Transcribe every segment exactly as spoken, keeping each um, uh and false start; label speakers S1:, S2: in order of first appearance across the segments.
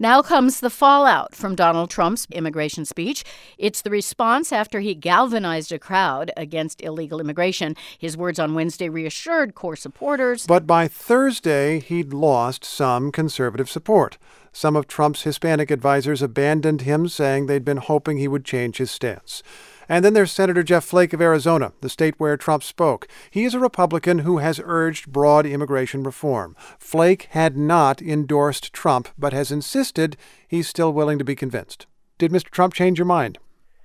S1: Now comes the fallout from Donald Trump's immigration speech. It's the response after he galvanized a crowd against illegal immigration. His words on Wednesday reassured core supporters.
S2: But by Thursday, he'd lost some conservative support. Some of Trump's Hispanic advisors abandoned him, saying they'd been hoping he would change his stance. And then there's Senator Jeff Flake of Arizona, the state where Trump spoke. He is a Republican who has urged broad immigration reform. Flake had not endorsed Trump, but has insisted he's still willing to be convinced. Did Mister Trump change your mind?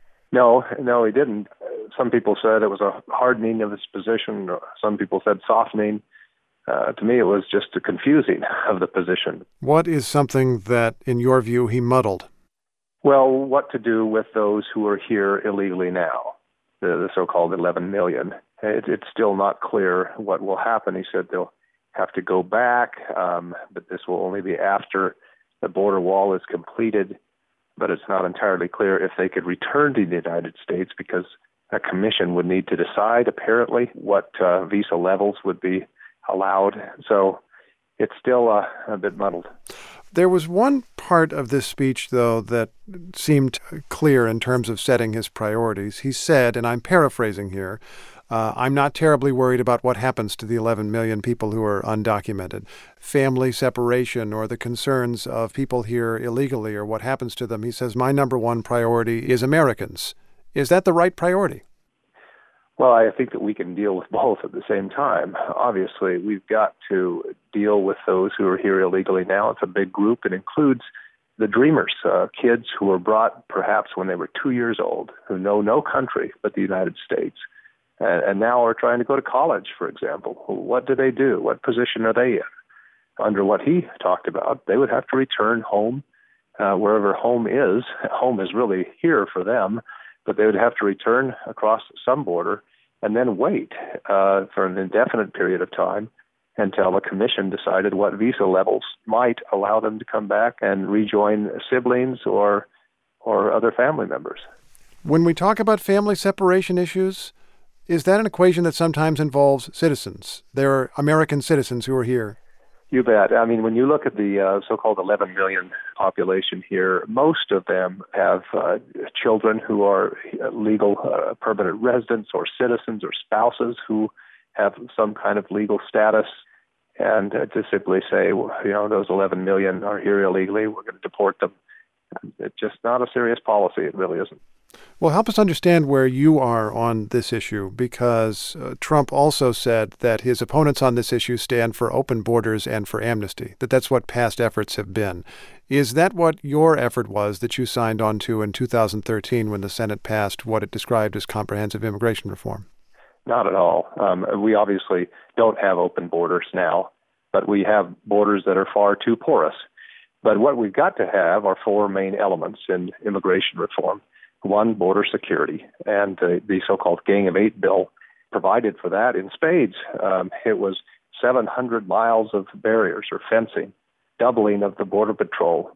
S3: No, no, he didn't. Some people said it was a hardening of his position. Some people said softening. Uh, to me, it was just a confusing of the position.
S2: What is something that, in your view, he muddled?
S3: Well, what to do with those who are here illegally now, the, the so-called eleven million. It, it's still not clear what will happen. He said they'll have to go back, um, but this will only be after the border wall is completed. But it's not entirely clear if they could return to the United States because a commission would need to decide, apparently, what uh, visa levels would be allowed. So it's still uh, a bit muddled.
S2: There was one part of this speech, though, that seemed clear in terms of setting his priorities. He said, and I'm paraphrasing here, uh, I'm not terribly worried about what happens to the eleven million people who are undocumented. Family separation or the concerns of people here illegally or what happens to them. He says, my number one priority is Americans. Is that the right priority?
S3: Well, I think that we can deal with both at the same time. Obviously, we've got to deal with those who are here illegally now. It's a big group. It includes the dreamers, uh, kids who were brought perhaps when they were two years old, who know no country but the United States, and, and now are trying to go to college, for example. What do they do? What position are they in? Under what he talked about, they would have to return home, uh, wherever home is. Home is really here for them. But they would have to return across some border and then wait uh, for an indefinite period of time until a commission decided what visa levels might allow them to come back and rejoin siblings or or other family members.
S2: When we talk about family separation issues, is that an equation that sometimes involves citizens? There are American citizens who are here.
S3: You bet. I mean, when you look at the uh, so-called eleven million population here, most of them have uh, children who are legal uh, permanent residents or citizens or spouses who have some kind of legal status. And uh, to simply say, well, you know, those eleven million are here illegally, we're going to deport them. It's just not a serious policy. It really isn't.
S2: Well, help us understand where you are on this issue, because uh, Trump also said that his opponents on this issue stand for open borders and for amnesty, that that's what past efforts have been. Is that what your effort was that you signed on to in two thousand thirteen when the Senate passed what it described as comprehensive immigration reform?
S3: Not at all. Um, we obviously don't have open borders now, but we have borders that are far too porous. But what we've got to have are four main elements in immigration reform. One, border security, and uh, the so-called Gang of Eight bill provided for that in spades. Um, it was seven hundred miles of barriers or fencing, doubling of the Border Patrol,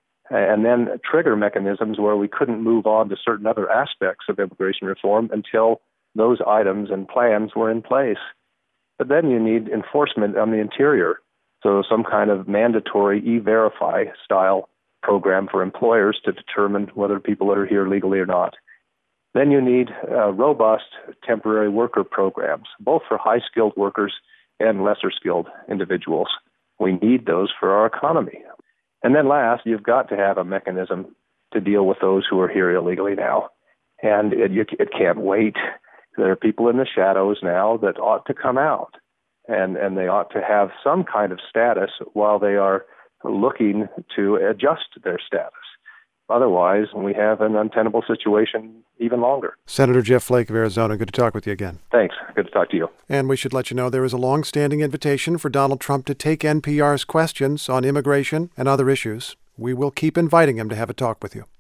S3: and then trigger mechanisms where we couldn't move on to certain other aspects of immigration reform until those items and plans were in place. But then you need enforcement on the interior, so some kind of mandatory E-Verify style program for employers to determine whether people are here legally or not. Then you need uh, robust temporary worker programs, both for high-skilled workers and lesser-skilled individuals. We need those for our economy. And then last, you've got to have a mechanism to deal with those who are here illegally now. And it, you, it can't wait. There are people in the shadows now that ought to come out, and, and they ought to have some kind of status while they are looking to adjust their status. Otherwise, we have an untenable situation even longer.
S2: Senator Jeff Flake of Arizona, good to talk with you again.
S3: Thanks. Good to talk to you.
S2: And we should let you know there is a long-standing invitation for Donald Trump to take N P R's questions on immigration and other issues. We will keep inviting him to have a talk with you.